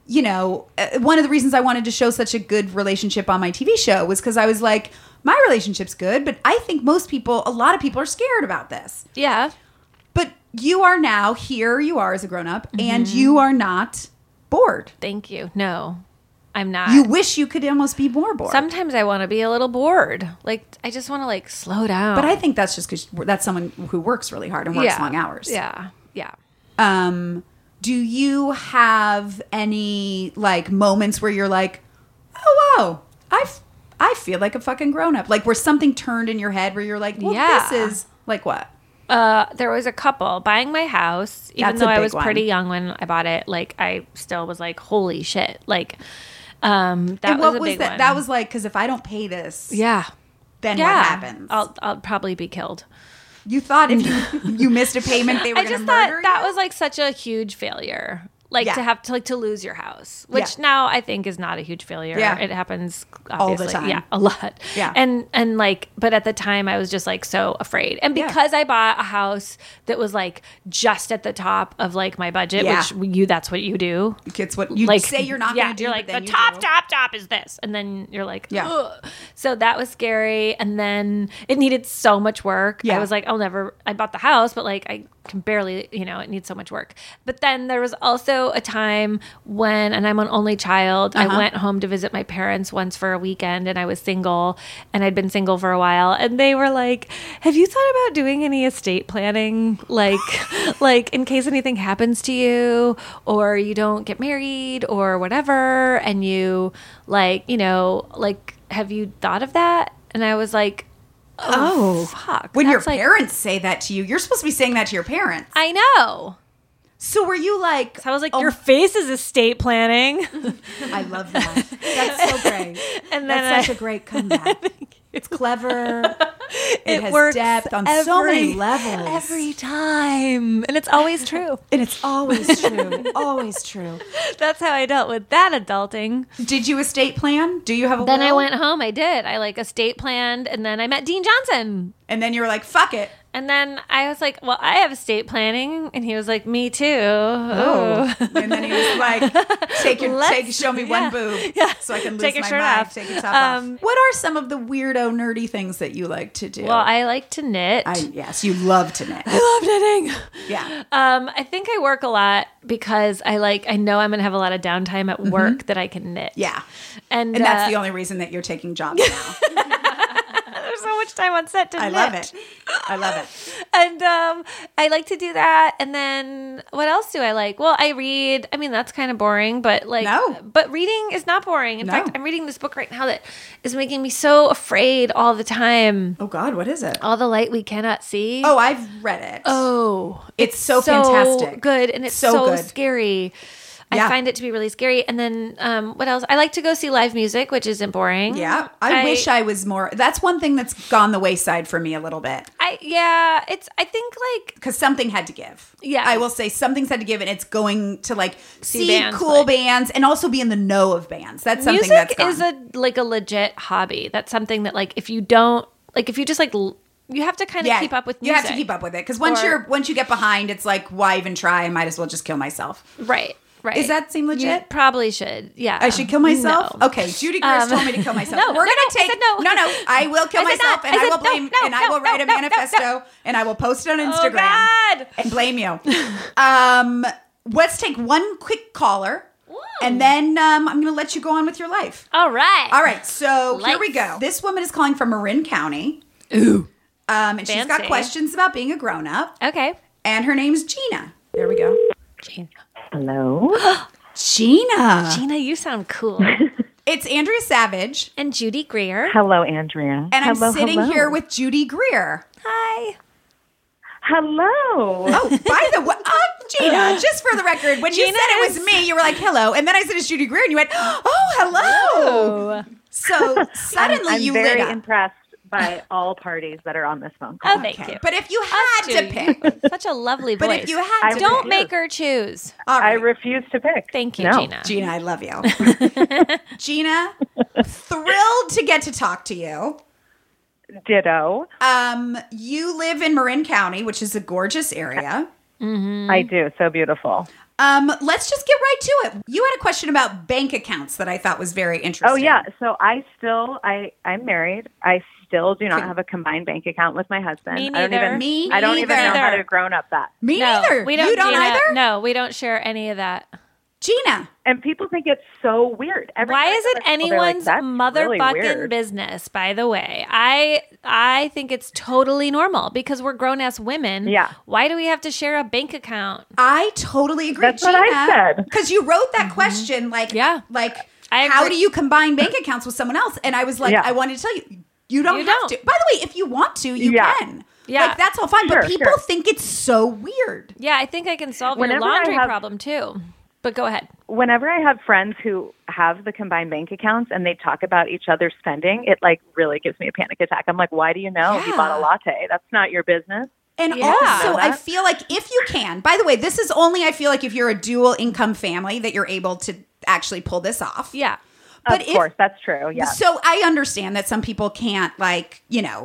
one of the reasons I wanted to show such a good relationship on my TV show was because I was like, my relationship's good, but I think a lot of people are scared about this. Yeah. But you are now, here you are as a grown up, and Mm-hmm. you are not bored. Thank you. No, I'm not. You wish you could almost be more bored. Sometimes I want to be a little bored. I just want to slow down. But I think that's just because that's someone who works really hard and works long hours. Yeah. Yeah. Do you have any moments where you're like, oh wow, I feel like a fucking grown up, where something turned in your head where you're like, well, Yeah. this is what? There was a couple buying my house, even That's a though I big was one. pretty young when I bought it. I still was holy shit. That And was what a was big that? one. That was because if I don't pay this, yeah. then Yeah. what happens? I'll probably be killed. You thought if you missed a payment, they were I going to just thought murder that you? was such a huge failure. like Yeah. to have to like to lose your house, which Yeah. now I think is not a huge failure. Yeah. It happens All the obviously. time. Yeah, a lot. Yeah. And like, but at the time I was just like so afraid. And Yeah. because I bought a house that was like just at the top of like my budget, Yeah. which that's what you do. It's what you Like say you're not yeah, going to do. you're but like then the you top, do. top is this, and then you're like, Yeah. ugh. So that was scary. And then it needed so much work. Yeah. I was like, I bought the house, but like I can barely, it needs so much work. But then there was also a time when, and I'm an only child, I went home to visit my parents once for a weekend, and I was single, and I'd been single for a while, and they were like, have you thought about doing any estate planning? Like in case anything happens to you, or you don't get married or whatever, and you have you thought of that? And I was like, oh, fuck. When your That's like- parents say that to you, you're supposed to be saying that to your parents. I know. So were you like, So I was like, your face is estate planning. I love that. That's so great. And then That's such a great comeback. It's clever. It has works depth on so many levels. every time. And it's always true. And it's always true. Always true. That's how I dealt with that adulting. Did you estate plan? Do you have a Then I will? went home. I did. I like estate planned. And then I met Dean Johnson. And then you were like, fuck it. And then I was like, well, I have estate planning. And he was like, me too. Oh. And then he was like, show me one yeah. boob Yeah. so I can lose Take your my shirt mind. off. Take your top off. What are some of the weirdo, nerdy things that you like to do? Well, I like to knit. Yes, you love to knit. I love knitting. Yeah. I think I work a lot because I know I'm going to have a lot of downtime at work that I can knit. Mm-hmm. Yeah. And And that's the only reason that you're taking jobs now. there's so much time on set to I knit. love it. I love it. And I like to do that. And then what else do I like? Well, I read. I mean, that's kind of boring, but No. But reading is not boring. In No. fact, I'm reading this book right now that is making me so afraid all the time. Oh, God, what is it? All the light we cannot see. Oh, I've read it. Oh, It's so fantastic. good, and it's So so good. scary. Yeah. I find it to be really scary. And then what else? I like to go see live music, which isn't boring. Yeah. I wish I was more. That's one thing that's gone the wayside for me a little bit. I think like Because something had to give. Yeah. I will say something's had to give, and it's going to like see bands cool play. bands and also be in the know of bands. That's something music that's gone. is a legit hobby. That's something that like if you don't like if you just like you have to kind of keep up with music. You have to keep up with it because once you get behind, it's like why even try? I might as well just kill myself. Right. Does that seem legit? You probably should. Yeah. I should kill myself? No. Okay, Judy Greer told me to kill myself. no, We're no, going to no, I take said no. no, I will kill I said myself not. and I I said will blame no, and I will write a no, manifesto and I will post it on Instagram God. and blame you. Let's take one quick caller and then I'm going to let you go on with your life. All right. All right, so here we Lights. go. This woman is calling from Marin County. Ooh. And she's got Fancy. questions about being a grown-up. Okay. And her name's Gina. There we go. Gina. Hello. Gina. Gina, you sound cool. It's Andrea Savage. And Judy Greer. Hello, Andrea. And I'm hello, sitting hello. here with Judy Greer. Hi. Hello. Oh, by the way, Gina, just for the record, when you Gina said it was me, you were like, hello. And then I said it's Judy Greer, and you went, oh, hello. So suddenly I'm you very lit up. impressed by all parties that are on this phone call. Oh, thank you. But if you had to Judy. pick, Such a lovely voice. but if you had to Don't pick, make her choose. all I right. refuse to pick. Thank you, No. Gina. Gina, I love you. Gina, thrilled to get to talk to you. Ditto. You live in Marin County, which is a gorgeous area. I do. So beautiful. Let's just get right to it. You had a question about bank accounts that I thought was very interesting. Oh, yeah. So I'm married. I still do not have a combined bank account with my husband. Me I don't neither. even, Me I don't even know neither. how to grown up that. Me No, neither. we don't. You don't Gina, either? No, we don't share any of that. Gina. And people think it's so weird. Every Why time is I it tell people, they're anyone's like, "That's mother really bucking weird." business? By the way, I think it's totally normal because we're grown ass women. Yeah. Why do we have to share a bank account? I totally agree. That's what I said. Because you wrote that question like, Yeah. like I how agree. do you combine bank accounts with someone else? And I was like, Yeah. I wanted to tell you, you don't You have don't. to. By the way, if you want to, you Yeah. can. Yeah. Like that's all fine. but Sure, people sure. think it's so weird. Yeah, I think I can solve Whenever your I laundry have- problem too. But go ahead. Whenever I have friends who have the combined bank accounts and they talk about each other's spending, it like really gives me a panic attack. I'm like, why do you know? You bought a latte. That's not your business. And Yeah. also, I feel like if you can, by the way, this is only, I feel like if you're a dual income family that you're able to actually pull this off. Yeah. But of course, that's true. Yeah. So I understand that some people can't, like,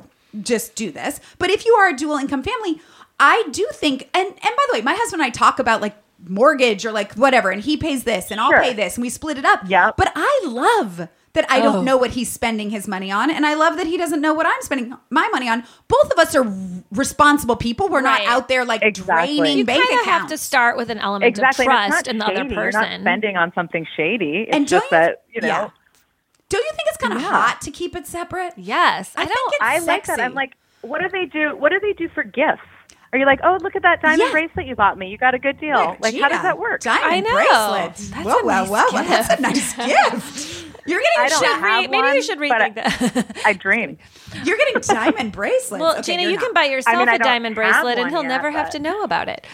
just do this. But if you are a dual income family, I do think, and by the way, my husband and I talk about like mortgage or like whatever, and he pays this and I'll Sure. pay this and we split it up. Yeah. But I love that I don't know what he's spending his money on. And I love that he doesn't know what I'm spending my money on. Both of us are responsible people. We're Right. not out there like Exactly. draining You bank kind of accounts. have to start with an element Exactly. of And it's trust not in the other shady. You're person. not spending on something shady. It's And just that, you know. yeah. Don't you think it's kind of hot to keep it separate? Yes. I think it's I like that. sexy. I'm like, what do they do? What do they do for gifts? Are you like, oh, look at that diamond Yeah. bracelet you bought me. You got a good deal. Wait, Like, Gina, how does that work? Diamond I know. bracelets. That's whoa, a nice whoa, whoa. That's a gift. nice gift. You're I getting don't have Maybe you one, should but rethink that. I dream. You're getting diamond bracelets. Well, Okay, Gina, you're you can not. buy yourself I a don't diamond have bracelet and one he'll yet, never have but- to know about it.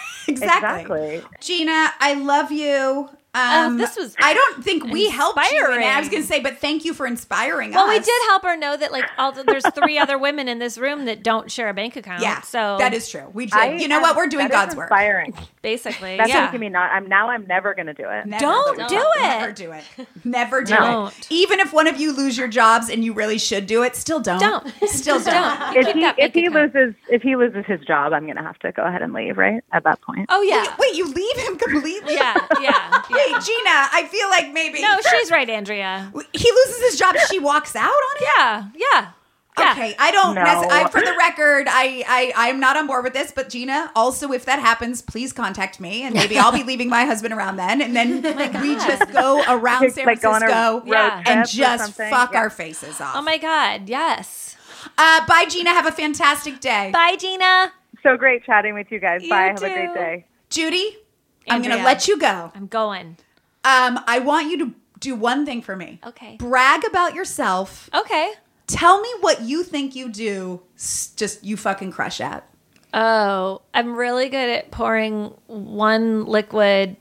Exactly. Gina, I love you. This was I don't think we helped you. And I was inspiring. going to say, but thank you for inspiring us. Well, we did help her know that like there's 3 other women in this room that don't share a bank account. Yeah, So that is true. We did. You know what? We're doing that is God's work. inspiring. basically, That's yeah. making me not. I'm never going to do it. Never Don't do it. Never do it. Never do Don't. it. Even if one of you lose your jobs and you really should do it, still don't. Don't. Still don't. If Keep he that bank account. if he loses his job, I'm going to have to go ahead and leave. Right at that point. Oh yeah. Wait, you leave him completely? Yeah. Wait, Gina, I feel like maybe No, she's right, Andrea. he loses his job. She walks out on him. Yeah. Yeah. Yeah. Okay, I don't. No. For the record, I'm not on board with this. But Gina, also, if that happens, please contact me, and maybe I'll be leaving my husband around then, and then we just go around San Like go on a Francisco road Yeah. trip and or just something. fuck Yeah. our faces off. Oh my God. Yes. Bye, Gina. Have a fantastic day. Bye, Gina. So great chatting with you guys. You Bye. Have too. a great day. Judy, I'm going to Andrea. let you go. I'm going. I want you to do one thing for me. Okay. Brag about yourself. Okay. Tell me what you think you do. Just you fucking crush at. Oh, I'm really good at pouring one liquid,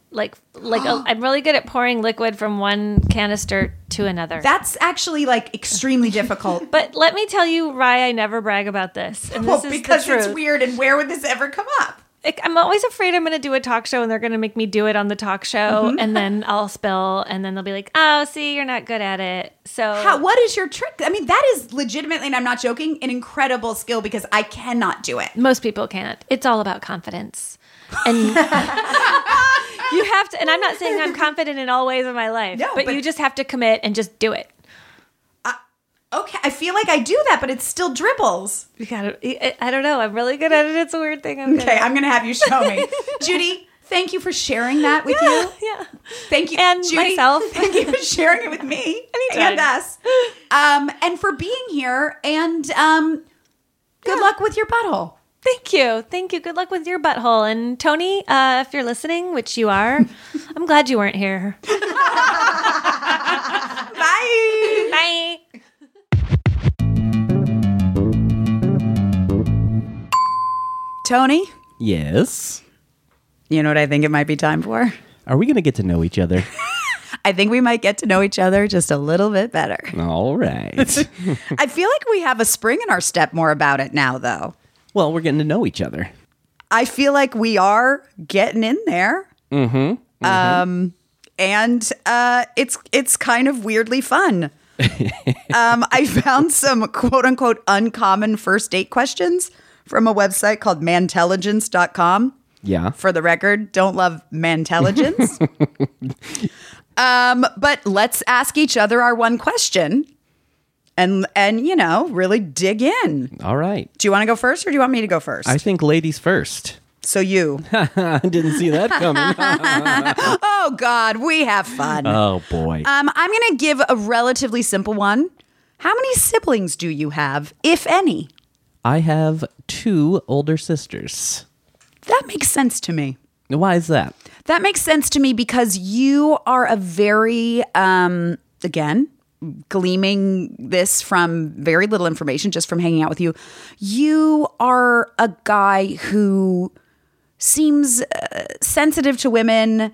I'm really good at pouring liquid from one canister to another. That's actually like extremely difficult. But let me tell you why I never brag about this. And Well, this is because the truth. it's weird, and where would this ever come up? I'm always afraid I'm going to do a talk show and they're going to make me do it on the talk show, Mm-hmm. and then I'll spill, and then they'll be like, "Oh, see, you're not good at it." So What is your trick? I mean, that is legitimately, and I'm not joking, an incredible skill because I cannot do it. most people can't. It's all about confidence, and you have to. And I'm not saying I'm confident in all ways of my life, No, but but- you just have to commit and just do it. Okay, I feel like I do that, but it still dribbles. You gotta. I don't know. I'm really good at it. It's a weird thing. I'm good Okay, at. I'm going to have you show me. Judy, thank you for sharing that with you. Yeah. Thank you. And Judy, myself. Thank you for sharing it with me Anytime. and us. And for being here. And good luck with your butthole. Thank you. Thank you. Good luck with your butthole. And Tony, if you're listening, which you are, I'm glad you weren't here. Bye. Bye. Tony, Yes. you know what I think it might be time for? Are we going to get to know each other? I think we might get to know each other just a little bit better. All right. I feel like we have a spring in our step more about it now, though. Well, we're getting to know each other. I feel like we are getting in there. And it's kind of weirdly fun. I found some quote unquote uncommon first date questions from a website called mantelligence.com. Yeah. For the record, don't love mantelligence. But let's ask each other our one question and really dig in. All right. Do you want to go first or do you want me to go first? I think ladies first. So you. I didn't see that coming. Oh, God, we have fun. Oh, boy. I'm going to give a relatively simple one. How many siblings do you have, if any? I have 2 older sisters. That makes sense to me. Why is that? That makes sense to me because you are a very, again, gleaming this from very little information, just from hanging out with you. You are a guy who seems sensitive to women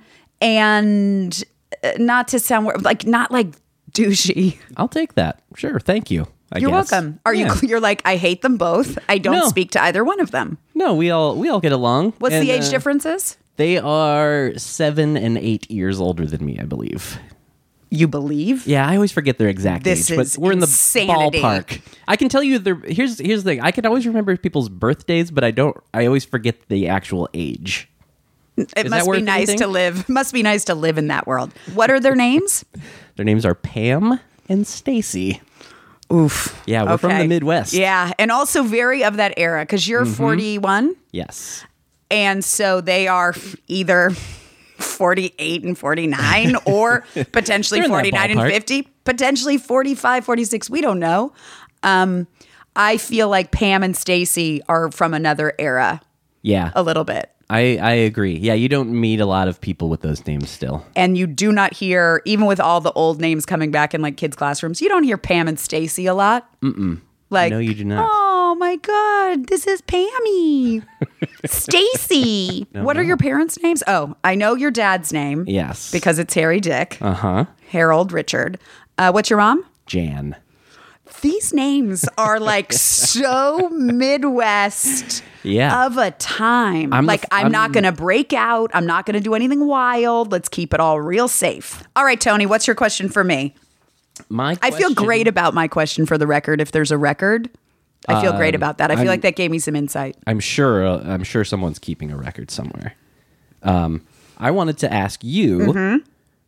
and not to sound not like douchey. I'll take that. Sure. Thank you. I You're guess. welcome. Are Yeah. you're like, I hate them both. I don't No. speak to either one of them. No, we all get along. What's And, the age differences? They are 7 and 8 years older than me, I believe. You believe? Yeah, I always forget their exact This age, is but we're in the insanity. ballpark. I can tell you here's the thing. I can always remember people's birthdays, but I always forget the actual age. It that must be worth nice anything? to live. Must be nice to live in that world. What are their names? Their names are Pam and Stacy. Oof. Yeah, we're from the Midwest. Yeah, and also very of that era because you're 41, Yes. and so they are either 48 and 49 or potentially They're in that 49 and ballpark. 50, potentially 45, 46. We don't know. I feel like Pam and Stacy are from another era Yeah. a little bit. I agree. Yeah, you don't meet a lot of people with those names still. And you do not hear, even with all the old names coming back in like kids' classrooms, you don't hear Pam and Stacy a lot. Like, No, you do not. Oh my God, this is Pammy. Stacy. What are your parents' names? Oh, I know your dad's name. Yes. Because it's Harry Dick, Uh-huh. Harold Richard. What's your mom? Jan. These names are like so Midwest Yeah. of a time. I'm not going to break out. I'm not going to do anything wild. Let's keep it all real safe. All right, Tony, what's your question for me? I feel great about my question for the record. If there's a record, I feel great about that. I feel like that gave me some insight. I'm sure someone's keeping a record somewhere. I wanted to ask you,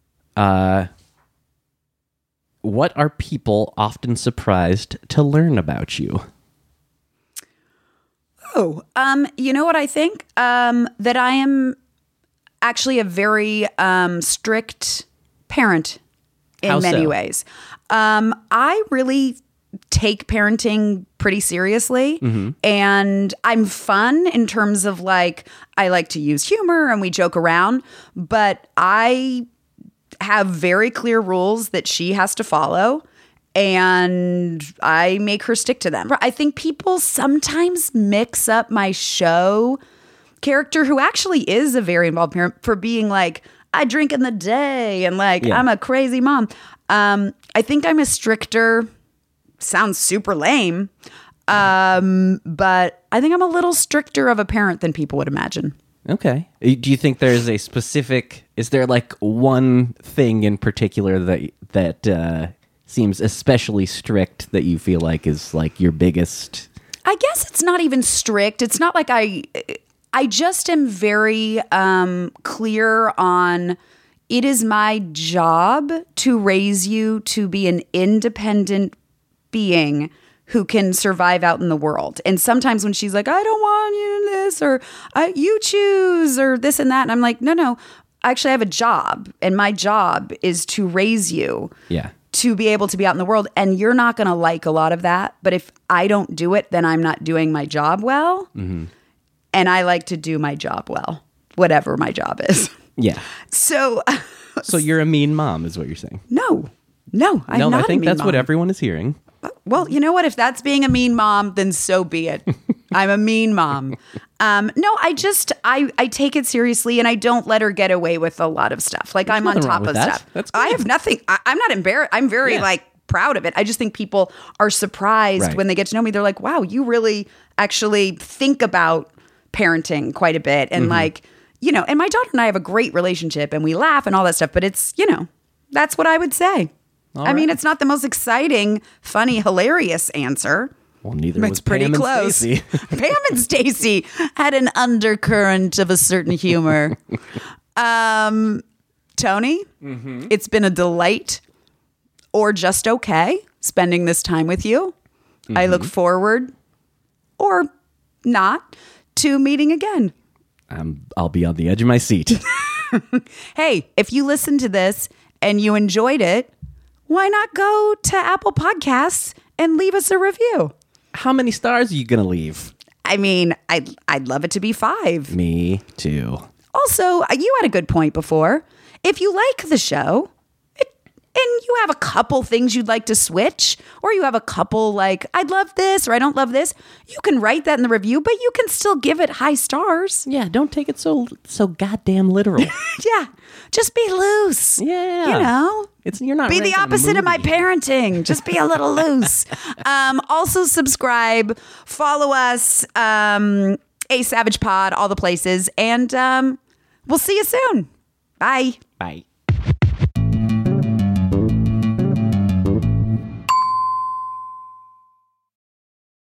what are people often surprised to learn about you? Oh, you know what I think? That I am actually a very strict parent in How many so? ways. I really take parenting pretty seriously, and I'm fun in terms of like I like to use humor and we joke around, but I have very clear rules that she has to follow. And I make her stick to them. I think people sometimes mix up my show character, who actually is a very involved parent, for being like, I drink in the day and like, Yeah. I'm a crazy mom. I think I'm a stricter, sounds super lame, but I think I'm a little stricter of a parent than people would imagine. Okay. Do you think there's a specific? Is there like one thing in particular that seems especially strict that you feel like is like your biggest? I guess it's not even strict. It's not like I just am very clear on it is my job to raise you to be an independent being who can survive out in the world. And sometimes when she's like, I don't want you in this, or you choose, or this and that, and I'm like, no, actually I have a job, and my job is to raise you. Yeah. To be able to be out in the world. And you're not going to like a lot of that. But if I don't do it, then I'm not doing my job well. Mm-hmm. And I like to do my job well, whatever my job is. Yeah. So, So you're a mean mom, is what you're saying? no, I'm No, not I think a mean that's mom. what everyone is hearing. Well, you know what? If that's being a mean mom, then so be it. I'm a mean mom. No, I take it seriously, and I don't let her get away with a lot of stuff. Like I'm on nothing wrong top with of that. stuff. That's I good. have nothing. I'm not embarrassed. I'm very Yeah. like proud of it. I just think people are surprised Right. when they get to know me. They're like, wow, you really actually think about parenting quite a bit. And like, you know, and my daughter and I have a great relationship and we laugh and all that stuff, but it's, you know, that's what I would say. I mean, it's not the most exciting, funny, hilarious answer. Well, neither It's was pretty Pam and close. Stacey. Pam and Stacy had an undercurrent of a certain humor. Tony, it's been a delight, or just okay, spending this time with you. I look forward, or not, to meeting again. I'll be on the edge of my seat. Hey, if you listened to this and you enjoyed it, why not go to Apple Podcasts and leave us a review? How many stars are you gonna leave? I mean, I'd love it to be 5. Me too. Also, you had a good point before. If you like the show, you have a couple things you'd like to switch, or you have a couple like, I'd love this or I don't love this, you can write that in the review, but you can still give it high stars. Yeah, don't take it so goddamn literal. Yeah. Just be loose. Yeah. You know? You're not be the ranking a opposite of my movie. parenting. Just be a little loose. Also subscribe, follow us, A Savage Pod, all the places, and we'll see you soon. Bye. Bye.